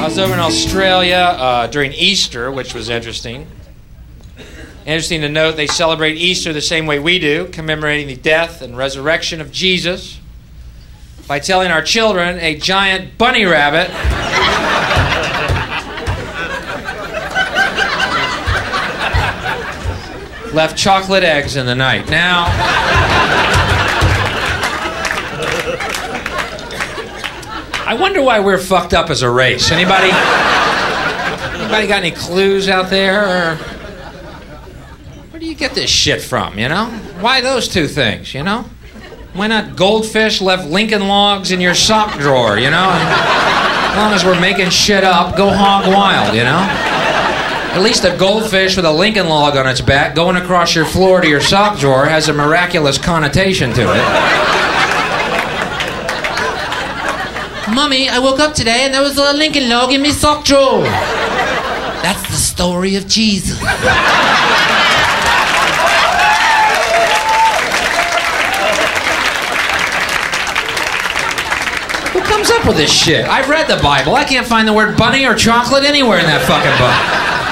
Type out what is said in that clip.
I was over in Australia during Easter, which was interesting. Interesting to note, they celebrate Easter the same way we do, commemorating the death and resurrection of Jesus by telling our children a giant bunny rabbit left chocolate eggs in the night. Now, I wonder why we're fucked up as a race. Anybody got any clues out there? Or where do you get this shit from, you know? Why those two things, you know? Why not goldfish left Lincoln Logs in your sock drawer, you know? As long as we're making shit up, go hog wild, you know? At least a goldfish with a Lincoln Log on its back going across your floor to your sock drawer has a miraculous connotation to it. Mummy, I woke up today and there was a Lincoln Log in my sock drawer. That's the story of Jesus. Who comes up with this shit? I've read the Bible. I can't find the word bunny or chocolate anywhere in that fucking book.